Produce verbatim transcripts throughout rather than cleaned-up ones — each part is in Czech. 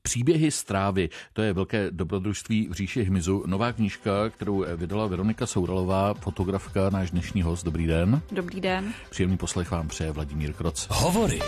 Příběhy z trávy, to je velké dobrodružství v říši hmyzu. Nová knížka, kterou vydala Veronika Souralová, fotografka, náš dnešní host. Dobrý den. Dobrý den. Příjemný poslech vám přeje Vladimír Kroc. Hovory.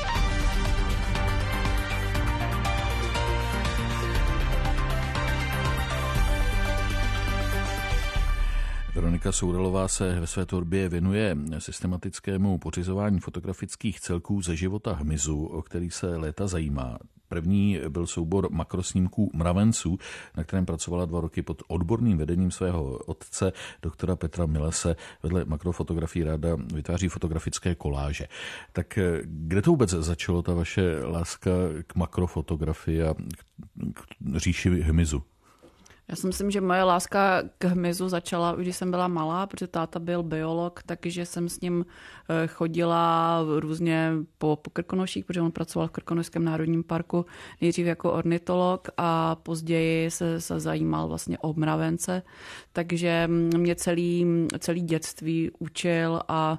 Veronika Souralová se ve své tvorbě věnuje systematickému pořizování fotografických celků ze života hmyzu, o který se léta zajímá. První byl soubor makrosnímků mravenců, na kterém pracovala dva roky pod odborným vedením svého otce, doktora Petra Milese. Vedle makrofotografií ráda vytváří fotografické koláže. Tak kde to vůbec začalo, ta vaše láska k makrofotografii a k říši hmyzu? Já si myslím, že moje láska k hmyzu začala, když jsem byla malá, protože táta byl biolog, takže jsem s ním chodila různě po, po Krkonoších, protože on pracoval v Krkonošském národním parku, nejdřív jako ornitolog a později se, se zajímal vlastně o mravence, takže mě celý, celý dětství učil a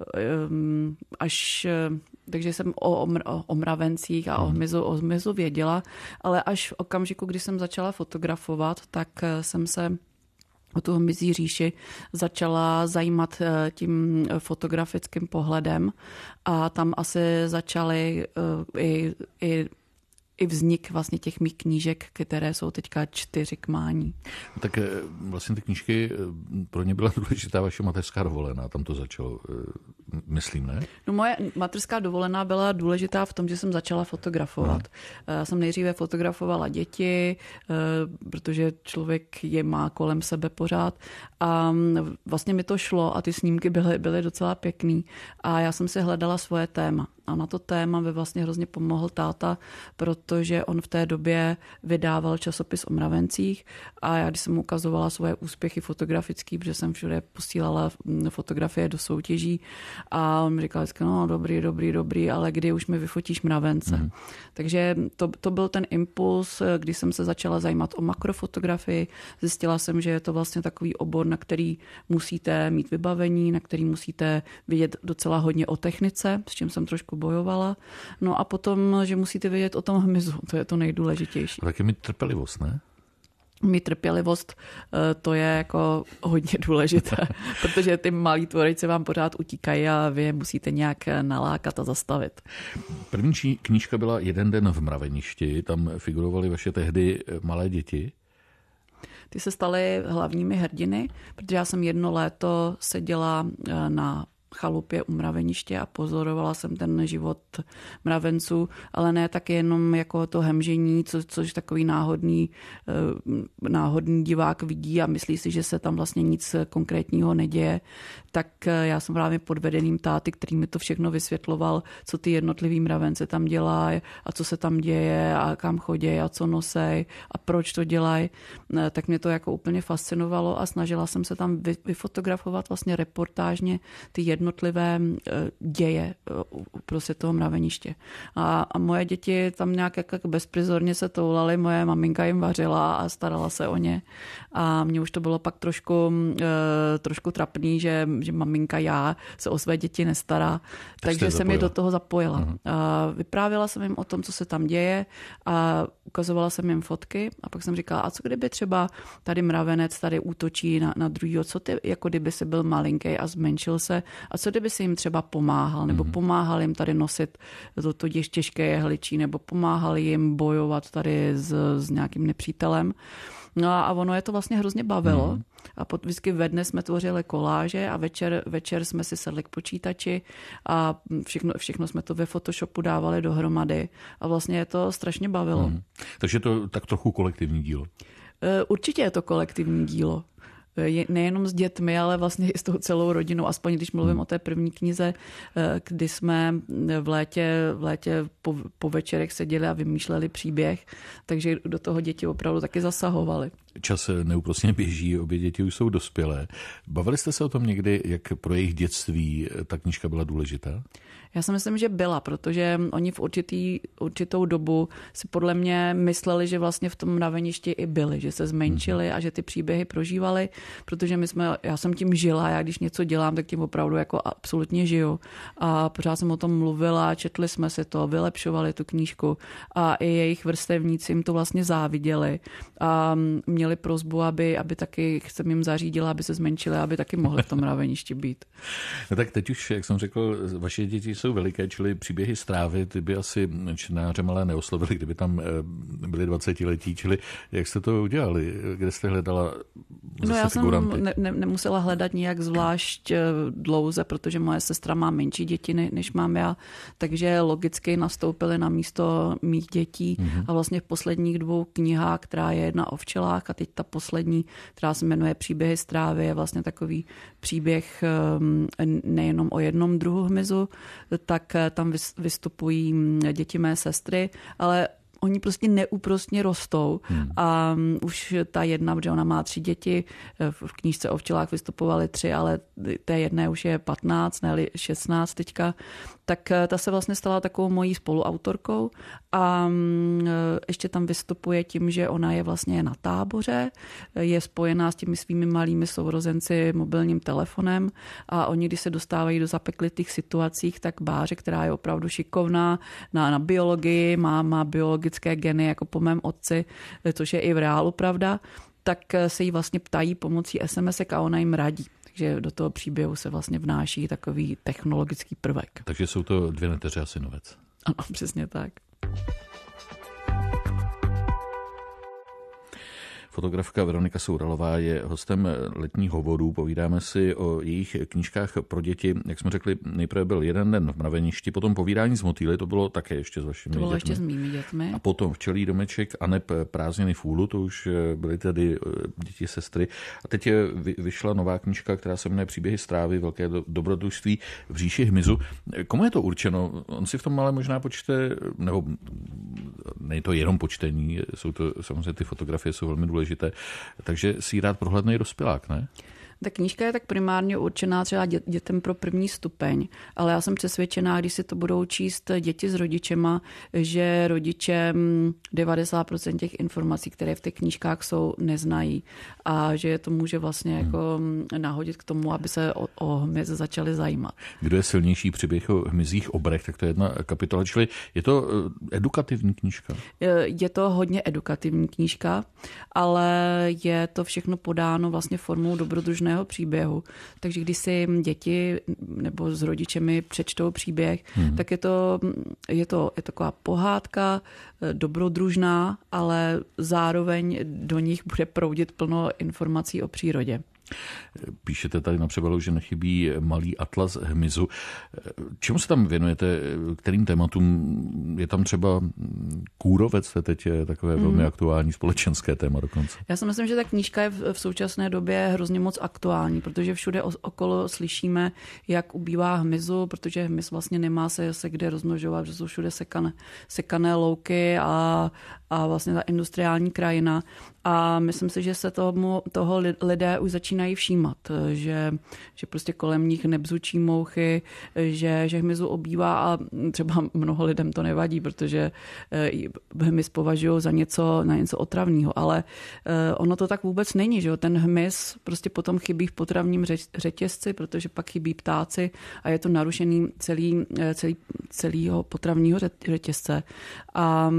až, takže jsem o, o, o mravencích a o hmyzu, o hmyzu věděla, ale až v okamžiku, kdy jsem začala fotografovat, tak jsem se o tu hmyzí říši začala zajímat tím fotografickým pohledem a tam asi začaly i, i i vznik vlastně těch mých knížek, které jsou teďka čtyři k mání. Tak vlastně ty knížky, pro ně byla důležitá vaše mateřská dovolená, tam to začalo, myslím, ne? No moje mateřská dovolená byla důležitá v tom, že jsem začala fotografovat. No. Já jsem nejdříve fotografovala děti, protože člověk je má kolem sebe pořád a vlastně mi to šlo a ty snímky byly, byly docela pěkný a já jsem si hledala svoje téma. A na to téma by vlastně hrozně pomohl táta, protože on v té době vydával časopis o mravencích a já, když jsem mu ukazovala svoje úspěchy fotografické, protože jsem všude posílala fotografie do soutěží a on mi říkal vždycky, no dobrý, dobrý, dobrý, ale kdy už mi vyfotíš mravence. Mm. Takže to, to byl ten impuls, když jsem se začala zajímat o makrofotografii. Zjistila jsem, že je to vlastně takový obor, na který musíte mít vybavení, na který musíte vědět docela hodně o technice, s čím jsem trošku bojovala. No a potom, že musíte vědět o tom hmyzu, to je to nejdůležitější. A taky mít trpělivost, ne? Mít trpělivost, to je jako hodně důležité, protože ty malí tvorici vám pořád utíkají a vy je musíte nějak nalákat a zastavit. První knížka byla Jeden den v mraveništi, tam figurovaly vaše tehdy malé děti. Ty se staly hlavními hrdiny, protože já jsem jedno léto seděla na chalupě u mraveniště a pozorovala jsem ten život mravenců, ale ne tak jenom jako to hemžení, co, což takový náhodný, náhodný divák vidí a myslí si, že se tam vlastně nic konkrétního neděje, tak já jsem právě pod vedením táty, který mi to všechno vysvětloval, co ty jednotlivý mravence tam dělají a co se tam děje a kam chodí a co nosej a proč to dělají, tak mě to jako úplně fascinovalo a snažila jsem se tam vyfotografovat vlastně reportážně ty jednotlivé děje prostě toho mraveniště. A, a moje děti tam nějak jak bezprizorně se toulaly, moje maminka jim vařila a starala se o ně. A mně už to bylo pak trošku, trošku trapný, že, že maminka já se o své děti nestará, tak takže jsem je do toho zapojila. Uh-huh. A vyprávěla jsem jim o tom, co se tam děje a ukazovala jsem jim fotky a pak jsem říkala, a co kdyby třeba tady mravenec tady útočí na, na druhýho, co ty, jako kdyby si byl malinký a zmenšil se a co kdyby si jim třeba pomáhal, nebo mm-hmm. pomáhal jim tady nosit to, to těžké jehličí, nebo pomáhal jim bojovat tady s, s nějakým nepřítelem. No a ono je to vlastně hrozně bavilo. Mm. A pod, vždycky ve dne jsme tvořili koláže a večer, večer jsme si sedli k počítači a všechno, všechno jsme to ve Photoshopu dávali dohromady a vlastně je to strašně bavilo. Mm. Takže to tak trochu kolektivní dílo. Určitě je to kolektivní dílo. Nejenom s dětmi, ale vlastně i s tou celou rodinou, aspoň když mluvím hmm. o té první knize, kdy jsme v létě, v létě po, po večerech seděli a vymýšleli příběh, takže do toho děti opravdu taky zasahovaly. Čas neúprosně běží, obě děti už jsou dospělé. Bavili jste se o tom někdy, jak pro jejich dětství ta knížka byla důležitá? Já si myslím, že byla, protože oni v určitý, určitou dobu si podle mě mysleli, že vlastně v tom mraveništi i byli, že se zmenšili a že ty příběhy prožívali, protože my jsme, já jsem tím žila, já když něco dělám, tak tím opravdu jako absolutně žiju. A pořád jsem o tom mluvila, četli jsme si to, vylepšovali tu knížku a i jejich vrstevníci jim to vlastně záviděli a měli prosbu, aby, aby taky jsem jim zařídila, aby se zmenšili, aby taky mohli v tom mraveništi být. No tak teď už, jak jsem řekl, vaše děti jsou veliké, čili příběhy z trávy, ty by asi čtenáře malé neoslovili, kdyby tam byli dvacetiletí, čili jak jste to udělali? Kde jste hledala zase No já figuranty? jsem ne, ne, nemusela hledat nijak zvlášť dlouze, protože moje sestra má menší děti, než mám já, takže logicky nastoupily na místo mých dětí mm-hmm. a vlastně v posledních dvou knihách, která je jedna o včelách a teď ta poslední, která se jmenuje Příběhy z trávy, je vlastně takový příběh nejenom o jednom druhu hmyzu, tak tam vystupují děti mé sestry, ale oni prostě neúprostně rostou hmm. a už ta jedna, protože ona má tři děti, v knížce o včelách vystupovaly tři, ale té jedné už je patnáct, ne šestnáct teďka, tak ta se vlastně stala takovou mojí spoluautorkou a ještě tam vystupuje tím, že ona je vlastně na táboře, je spojená s těmi svými malými sourozenci mobilním telefonem a oni, když se dostávají do zapeklitých situacích, tak Báře, která je opravdu šikovná na, na biologii, má, má biologické geny jako po mém otci, což je i v reálu pravda, tak se jí vlastně ptají pomocí es em esek a ona jim radí. Takže do toho příběhu se vlastně vnáší takový technologický prvek. Takže jsou to dvě neteře a synovec. Ano, přesně tak. Fotografka Veronika Souralová je hostem letních hovorů. Povídáme si o jejich knížkách pro děti. Jak jsme řekli, nejprve byl Jeden den v mraveništi, potom Povídání s motýly, to bylo také ještě s vašimi dětmi. To bylo dětmi. ještě s mými dětmi. A potom Včelí domeček a neb Prázdniny v úlu, to už byly tedy děti sestry. A teď vyšla nová knížka, která se jmenuje Příběhy z trávy, velké dobrodružství v říši hmyzu. Komu je to určeno? On si v tom ale možná počte, nebo není to jenom počtení, jsou to samozřejmě ty fotografie jsou velmi důležité. Takže si ji rád prohlédne i dospělák, ne? Ta knížka je tak primárně určená třeba dě, dětem pro první stupeň, ale já jsem přesvědčená, když si to budou číst děti s rodičema, že rodiče devadesát procent těch informací, které v těch knížkách jsou, neznají a že je to může vlastně jako hmm. nahodit k tomu, aby se o, o hmyz začali zajímat. Kdo je silnější příběh o hmyzích obrech, tak to je jedna kapitola, čili je to edukativní knížka? Je to hodně edukativní knížka, ale je to všechno podáno vlastně formou dobrodružné příběhu. Takže když si děti nebo s rodičemi přečtou příběh, hmm. tak je to, je to je taková pohádka, dobrodružná, ale zároveň do nich bude proudit plno informací o přírodě. Píšete tady na přebalu, že nechybí malý atlas hmyzu. Čemu se tam věnujete? Kterým tématům? Je tam třeba kůrovec, to teď je takové mm. velmi aktuální společenské téma dokonce. Já si myslím, že ta knížka je v současné době hrozně moc aktuální, protože všude okolo slyšíme, jak ubývá hmyzu, protože hmyz vlastně nemá se, se kde rozmnožovat, že jsou všude sekané, sekané louky a, a vlastně ta industriální krajina. A myslím si, že se tomu, toho lidé už začínají všímat, že, že prostě kolem nich nebzučí mouchy, že, že hmyzu obývá a třeba mnoho lidem to nevadí, protože hmyz považují za něco, na něco otravného, ale ono to tak vůbec není, že ten hmyz prostě potom chybí v potravním řetězci, protože pak chybí ptáci a je to narušený celý, celý, celýho potravního řetězce. A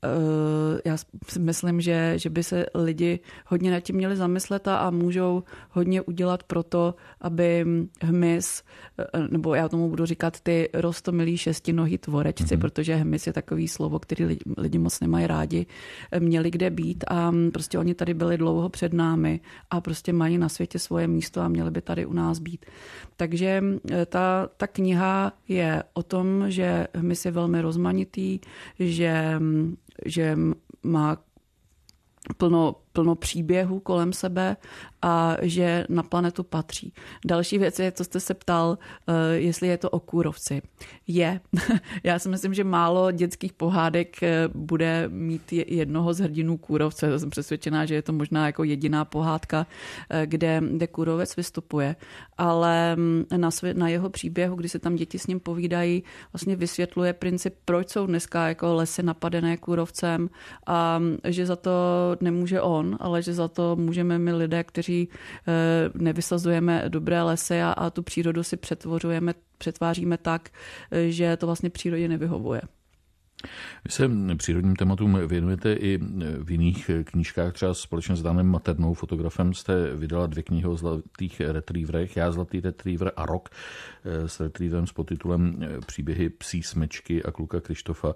já si myslím, že, že by se lidi hodně nad tím měli zamyslet a, a můžou hodně udělat pro to, aby hmyz, nebo já tomu budu říkat ty roztomilí šestinohý tvorečci, mm-hmm. protože hmyz je takový slovo, který lidi, lidi moc nemají rádi, měli kde být a prostě oni tady byli dlouho před námi a prostě mají na světě svoje místo a měli by tady u nás být. Takže ta, ta kniha je o tom, že hmyz je velmi rozmanitý, že, že má plno plno příběhů kolem sebe a že na planetu patří. Další věc je, co jste se ptal, jestli je to o kůrovci. Je. Já si myslím, že málo dětských pohádek bude mít jednoho z hrdinů kůrovce. Já jsem přesvědčená, že je to možná jako jediná pohádka, kde, kde kůrovec vystupuje. Ale na, svě, na jeho příběhu, kdy se tam děti s ním povídají, vlastně vysvětluje princip, proč jsou dneska jako lesy napadené kůrovcem a že za to nemůže on, ale že za to můžeme my lidé, kteří nevysazujeme dobré lesy a, a tu přírodu si přetvořujeme, přetváříme tak, že to vlastně přírodě nevyhovuje. Vy se přírodním tématům věnujete i v jiných knížkách, třeba společně s Danem Maternou, fotografem, jste vydala dvě knihy o zlatých retrieverech, Já zlatý retriever a Rok s retrieverem s podtitulem Příběhy psí smečky a kluka Krištofa.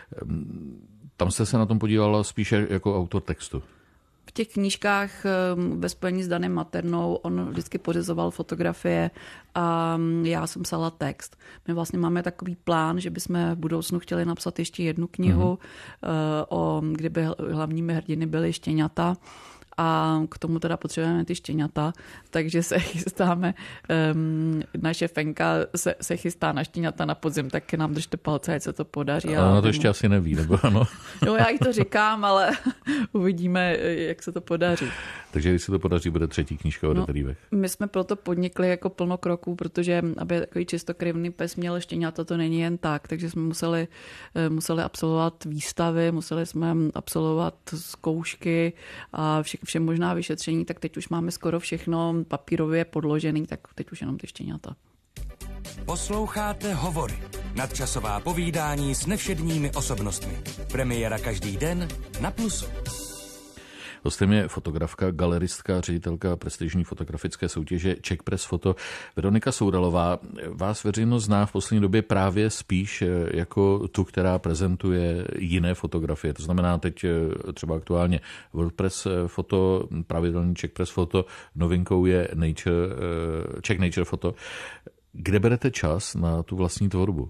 Tam jste se na tom podívala spíše jako autor textu. V těch knížkách ve spojení s Danem Maternou on vždycky pořizoval fotografie a já jsem psala text. My vlastně máme takový plán, že bychom v budoucnu chtěli napsat ještě jednu knihu, mm-hmm. o, kdyby hlavními hrdiny byly štěňata. A k tomu teda potřebujeme ty štěňata, takže se chystáme, um, naše Fenka se, se chystá na štěňata na podzim, tak nám držte palce, ať se to podaří. Ale ona to ještě asi neví, nebo ano? No já jí to říkám, ale uvidíme, jak se to podaří. Takže když se to podaří, bude třetí knížka o no, retrievech. My jsme proto podnikli jako plno kroků, protože aby takový čistokrevný pes měl štěňata, to není jen tak, takže jsme museli, museli absolvovat výstavy, museli jsme absolvovat zkoušky a vše, vše možná vyšetření, tak teď už máme skoro všechno papírově podložený, tak teď už jenom ty štěňata. Posloucháte Hovory, nadčasová povídání s nevšedními osobnostmi. Premiéra každý den na Plusu. Hostem je fotografka, galeristka, ředitelka prestižní fotografické soutěže Czech Press Photo Veronika Soudalová. Vás veřejnost zná v poslední době právě spíš jako tu, která prezentuje jiné fotografie. To znamená teď třeba aktuálně WordPress Photo, pravidelný Czech Press Photo, novinkou je Nature, Czech Nature Photo. Kde berete čas na tu vlastní tvorbu?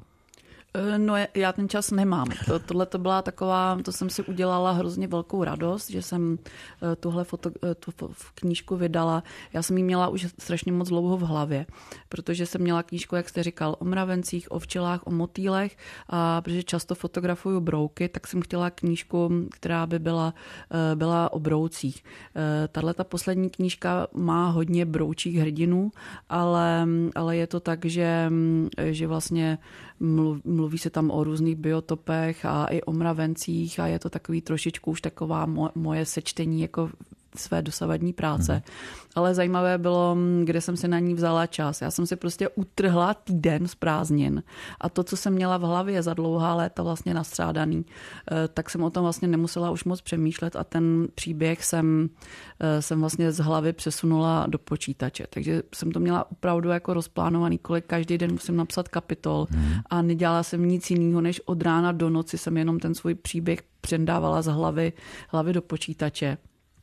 No já ten čas nemám. To, tohle to byla taková, to jsem si udělala hrozně velkou radost, že jsem tuhle foto, tu knížku vydala. Já jsem ji měla už strašně moc dlouho v hlavě, protože jsem měla knížku, jak jste říkal, o mravencích, o včelách, o motýlech a protože často fotografuju brouky, tak jsem chtěla knížku, která by byla, byla o broucích. Tahle ta poslední knížka má hodně broučích hrdinů, ale, ale je to tak, že, že vlastně mluví Mluví se tam o různých biotopech a i o mravencích a je to takový trošičku už taková moje sečtení jako své dosavadní práce. Hmm. Ale zajímavé bylo, kde jsem si na ní vzala čas. Já jsem si prostě utrhla týden z prázdnin a to, co jsem měla v hlavě za dlouhá léta vlastně nastřádaný, tak jsem o tom vlastně nemusela už moc přemýšlet a ten příběh jsem, jsem vlastně z hlavy přesunula do počítače. Takže jsem to měla opravdu jako rozplánovaný, kolik každý den musím napsat kapitol hmm. a nedělala jsem nic jiného, než od rána do noci jsem jenom ten svůj příběh předávala z hlavy, hlavy do počítače.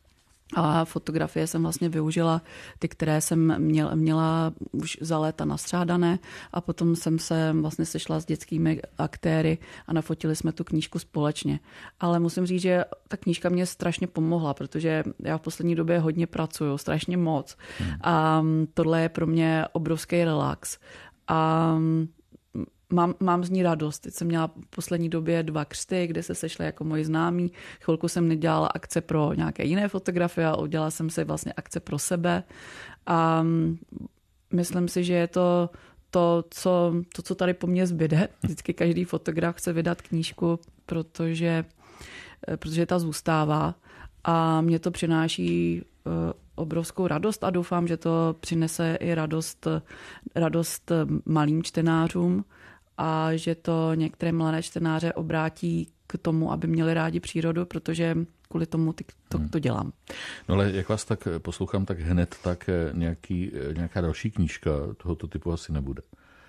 A fotografie jsem vlastně využila ty, které jsem měla, měla už za léta nastřádané a potom jsem se vlastně sešla s dětskými aktéry a nafotili jsme tu knížku společně. Ale musím říct, že ta knížka mě strašně pomohla, protože já v poslední době hodně pracuju, strašně moc. Hmm. A tohle je pro mě obrovský relax. A Mám, mám z ní radost. Teď jsem měla v poslední době dva křty, kde se sešly jako moji známí. Chvilku jsem nedělala akce pro nějaké jiné fotografie, ale udělala jsem si vlastně akce pro sebe. A myslím si, že je to to, co, to, co tady po mně zbyde. Vždycky každý fotograf chce vydat knížku, protože, protože ta zůstává. A mě to přináší obrovskou radost a doufám, že to přinese i radost, radost malým čtenářům a že to některé mladé čtenáře obrátí k tomu, aby měli rádi přírodu, protože kvůli tomu to, to dělám. No ale jak vás tak poslouchám, tak hned tak nějaký, nějaká další knížka tohoto typu asi nebude.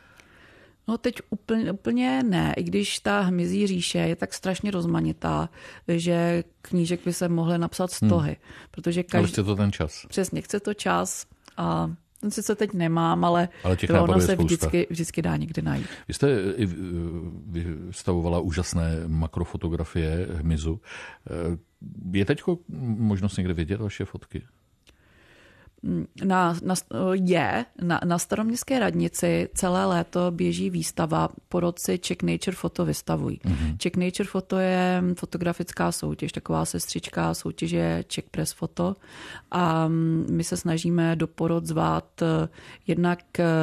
No teď úplně, úplně ne, i když ta Hmyzí říše je tak strašně rozmanitá, že knížek by se mohly napsat stohy. Hmm. Protože každý... Ale chce to ten čas. Přesně, chce to čas a Ten sice teď nemám, ale, ale těch to ono se spousta. vždycky, vždycky dá někdy najít. Vy jste i vystavovala úžasné makrofotografie hmyzu. Je teď možnost někde vidět vaše fotky? Na, na, je, na, na Staroměstské radnici celé léto běží výstava, porotci Czech Nature Photo vystavují. Mm-hmm. Czech Nature Photo je fotografická soutěž, taková sestřička soutěže Czech Press Photo a my se snažíme do porot zvát jednak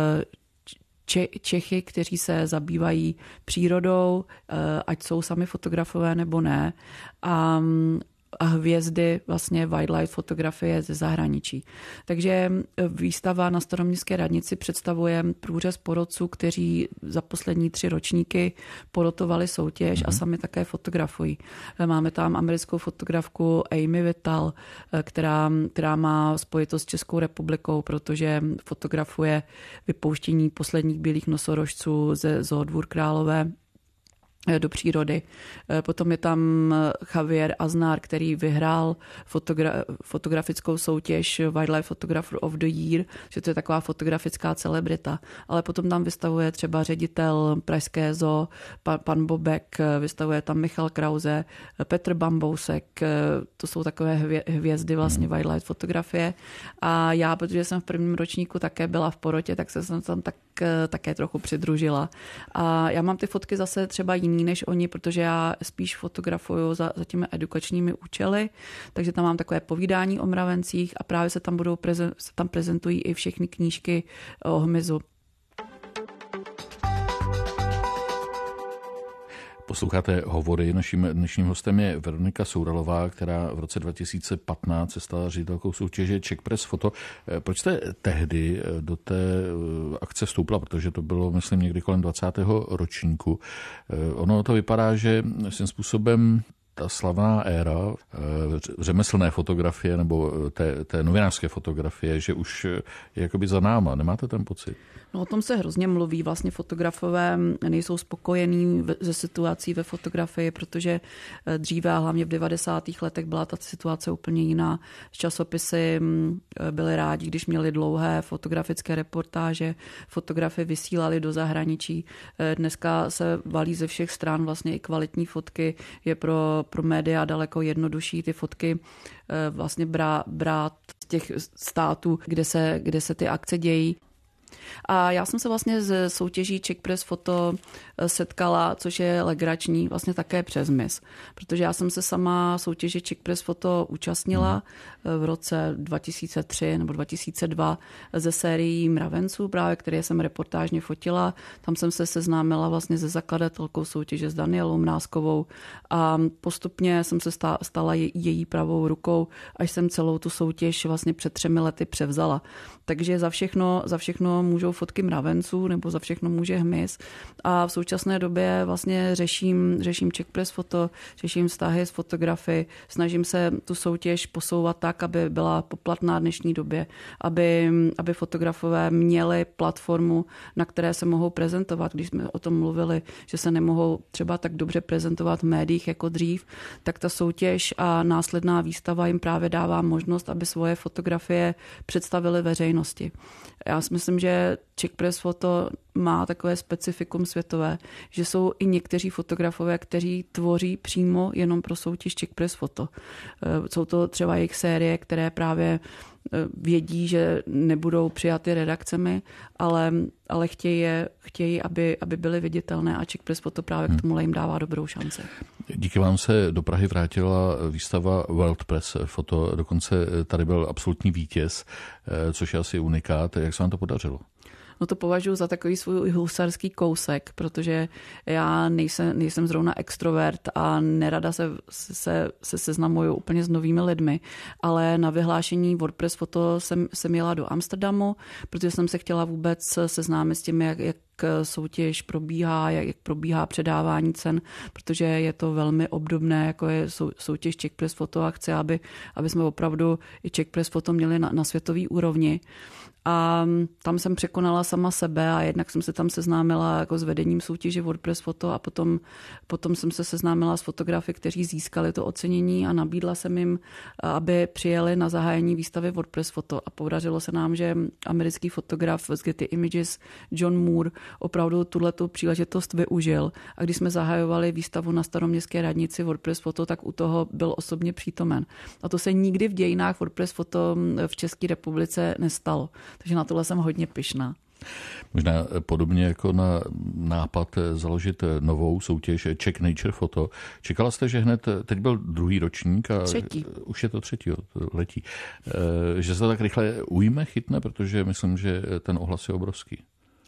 Čechy, kteří se zabývají přírodou, ať jsou sami fotografové nebo ne, a a hvězdy vlastně wildlife fotografie ze zahraničí. Takže výstava na Staroměstské radnici představuje průřez porotců, kteří za poslední tři ročníky porotovali soutěž mm-hmm. a sami také fotografují. Máme tam americkou fotografku Amy Vital, která, která má spojitost s Českou republikou, protože fotografuje vypouštění posledních bílých nosorožců ze Zoodvůr Králové do přírody. Potom je tam Javier Aznar, který vyhrál fotogra- fotografickou soutěž Wildlife Photographer of the Year, že to je taková fotografická celebrita. Ale potom tam vystavuje třeba ředitel Pražské zoo, pan, pan Bobek, vystavuje tam Michal Krause, Petr Bambousek, to jsou takové hvě- hvězdy vlastně wildlife fotografie. A já, protože jsem v prvním ročníku také byla v porotě, tak se jsem tam tak, také trochu přidružila. A já mám ty fotky zase třeba jiný než oni, protože já spíš fotografuju za, za těmi edukačními účely, takže tam mám takové povídání o mravencích a právě se tam budou prezen, se tam prezentují i všechny knížky o hmyzu. Posloucháte Hovory. Naším dnešním hostem je Veronika Souralová, která v roce dva tisíce patnáct se stala ředitelkou soutěže Czech Press Photo. Proč jste tehdy do té akce vstoupila? Protože to bylo, myslím, někdy kolem dvacátého ročníku. Ono to vypadá, že svým způsobem ta slavná éra řemeslné fotografie nebo té, té novinářské fotografie, že už je jakoby za náma. Nemáte ten pocit? No, o tom se hrozně mluví. Vlastně fotografové nejsou spokojení ze situací ve fotografii, protože dříve, a hlavně v devadesátých letech, byla ta situace úplně jiná. Časopisy byly rádi, když měli dlouhé fotografické reportáže, fotografy vysílali do zahraničí. Dneska se valí ze všech stran vlastně i kvalitní fotky. Je pro, pro média daleko jednodušší ty fotky vlastně brát, brát z těch států, kde se, kde se ty akce dějí. A já jsem se vlastně z soutěží Czech Press Photo setkala, což je legrační, vlastně také přes mis. Protože já jsem se sama soutěži Czech Press Photo účastnila v roce dva tisíce tři nebo dva tisíce dva ze sérií mravenců, právě které jsem reportážně fotila. Tam jsem se seznámila vlastně se zakladatelkou soutěže s Danielou Mrázkovou a postupně jsem se stala její pravou rukou, až jsem celou tu soutěž vlastně před třemi lety převzala. Takže za všechno, za všechno můžou fotky mravenců nebo za všechno může hmyz. A v současné době vlastně řeším, řeším Czech Press Photo, řeším vztahy s fotografy, snažím se tu soutěž posouvat tak, aby byla poplatná dnešní době, aby, aby fotografové měli platformu, na které se mohou prezentovat. Když jsme o tom mluvili, že se nemohou třeba tak dobře prezentovat v médiích jako dřív, tak ta soutěž a následná výstava jim právě dává možnost, aby svoje fotografie představili veřejnosti. Já si myslím, že Czech Press Photo má takové specifikum světové, že jsou i někteří fotografové, kteří tvoří přímo jenom pro soutěž Czech Press Photo. Jsou to třeba jejich série, které právě vědí, že nebudou přijaty redakcemi, ale, ale chtějí, chtějí aby, aby byly viditelné a Czech Press Photo právě k tomu jim dává dobrou šanci. Díky vám se do Prahy vrátila výstava World Press Photo, dokonce tady byl absolutní vítěz, což je asi unikát. Jak se vám to podařilo? No to považuji za takový svůj husarský kousek, protože já nejsem, nejsem zrovna extrovert a nerada se, se, se seznamuju úplně s novými lidmi, ale na vyhlášení WordPress Photo jsem, jsem jela do Amsterdamu, protože jsem se chtěla vůbec seznámit s tím, jak, jak soutěž probíhá, jak probíhá předávání cen, protože je to velmi obdobné, jako je soutěž Czech Press Photo a chci, aby, aby jsme opravdu i Czech Press Photo měli na, na světový úrovni. A tam jsem překonala sama sebe a jednak jsem se tam seznámila jako s vedením soutěže WordPress Photo a potom, potom jsem se seznámila s fotografy, kteří získali to ocenění a nabídla jsem jim, aby přijeli na zahájení výstavy WordPress Photo. A podařilo se nám, že americký fotograf z Getty Images John Moore opravdu tuhletu příležitost využil. A když jsme zahajovali výstavu na Staroměstské radnici WordPress Photo, tak u toho byl osobně přítomen. A to se nikdy v dějinách WordPress Photo v České republice nestalo. Takže na tohle jsem hodně pyšná. Možná podobně jako na nápad založit novou soutěž Czech Nature Photo. Čekala jste, že hned, teď byl druhý ročník a třetí. Už je to třetí, letí, že se to tak rychle ujme, chytne, protože myslím, že ten ohlas je obrovský.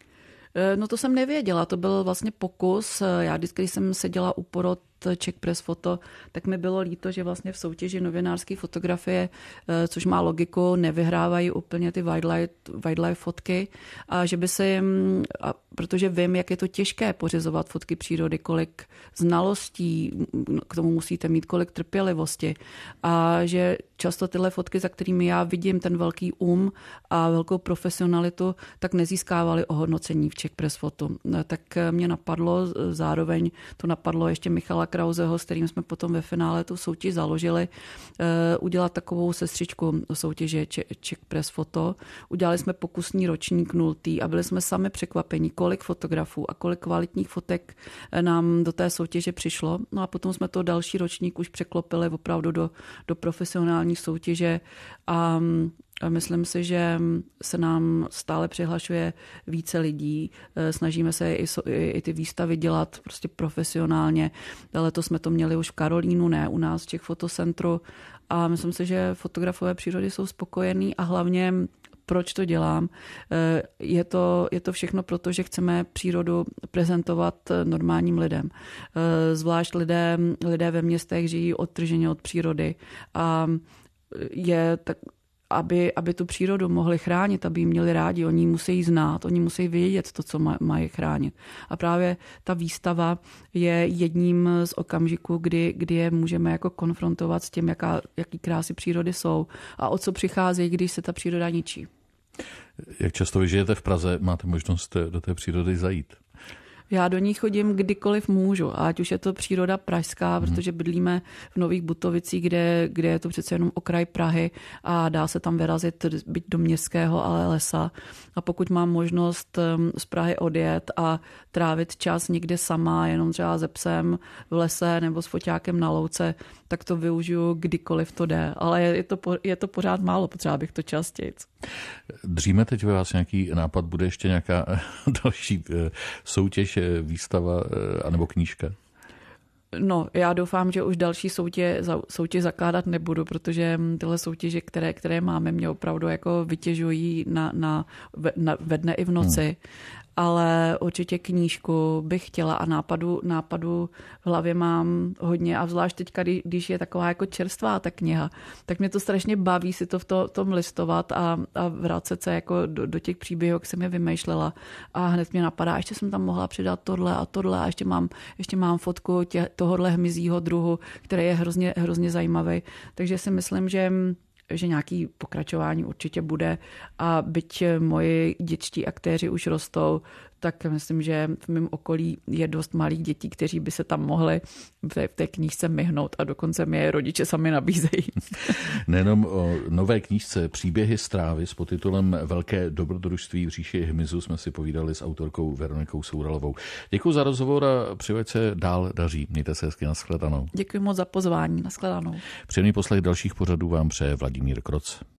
No to jsem nevěděla, to byl vlastně pokus. Já vždycky, když jsem seděla u porod Czech Press Photo, tak mi bylo líto, že vlastně v soutěži novinářské fotografie, což má logiku, nevyhrávají úplně ty wildlife, wildlife fotky a že by se jim, a protože vím, jak je to těžké pořizovat fotky přírody, kolik znalostí k tomu musíte mít, kolik trpělivosti a že často tyhle fotky, za kterými já vidím ten velký um a velkou profesionalitu, tak nezískávaly ohodnocení v Czech Press Photo. Tak mě napadlo, zároveň to napadlo ještě Michala Krauseho, s kterým jsme potom ve finále tu soutěž založili, udělat takovou sestřičku soutěže Czech Press Photo. Udělali jsme pokusný ročník nultý a byli jsme sami překvapeni, kolik fotografů a kolik kvalitních fotek nám do té soutěže přišlo. No a potom jsme to další ročník už překlopili opravdu do, do profesionální soutěže a myslím si, že se nám stále přihlašuje více lidí. Snažíme se i, i ty výstavy dělat prostě profesionálně. Letos jsme to měli už v Karolínu, ne u nás v Czech Fotocentru. A myslím si, že fotografové přírody jsou spokojení a hlavně proč to dělám. Je to, je to všechno proto, že chceme přírodu prezentovat normálním lidem. Zvlášť lidé, lidé ve městech žijí odtrženě od přírody a je tak Aby, aby tu přírodu mohli chránit, aby ji měli rádi, oni musí znát, oni musí vědět to, co mají chránit. A právě ta výstava je jedním z okamžiků, kdy, kdy je můžeme jako konfrontovat s tím, jaká, jaký krásy přírody jsou a o co přicházejí, když se ta příroda ničí. Jak často vy žijete v Praze, máte možnost do té přírody zajít? Já do ní chodím kdykoliv můžu, ať už je to příroda pražská, hmm. protože bydlíme v Nových Butovicích, kde, kde je to přece jenom okraj Prahy a dá se tam vyrazit byť do městského, ale lesa. A pokud mám možnost z Prahy odjet a trávit čas někde sama, jenom třeba se psem v lese nebo s foťákem na louce, tak to využiju kdykoliv to jde. Ale je to, je to pořád málo, potřeba bych to častěji. Dříme teď ve vás nějaký nápad, bude ještě nějaká další soutěž, výstava anebo knížka? No, já doufám, že už další soutěž, soutěž zakládat nebudu, protože tyhle soutěže, které, které máme, mě opravdu jako vytěžují na, na, na, ve dne i v noci. Hmm. Ale určitě knížku bych chtěla a nápadu, nápadu v hlavě mám hodně a zvlášť teďka, když je taková jako čerstvá ta kniha, tak mě to strašně baví si to v to, tom listovat a, a vracet se jako do, do těch příběhů, jak jsem je vymýšlela a hned mě napadá, ještě jsem tam mohla přidat tohle a tohle a ještě mám, ještě mám fotku tě, tohohle hmyzího druhu, který je hrozně, hrozně zajímavý. Takže si myslím, že že nějaký pokračování určitě bude a byť moji dětští aktéři už rostou, tak myslím, že v mém okolí je dost malých dětí, kteří by se tam mohli v té knížce myhnout a dokonce mi je rodiče sami nabízejí. Nejenom o nové knížce Příběhy z trávy s podtitulem Velké dobrodružství v říši hmyzu jsme si povídali s autorkou Veronikou Souralovou. Děkuji za rozhovor a přeji, se dál daří. Mějte se hezky, nashledanou. Děkuji moc za pozvání, nashledanou. Příjemný poslech dalších pořadů vám přeje Vladimír Kroc.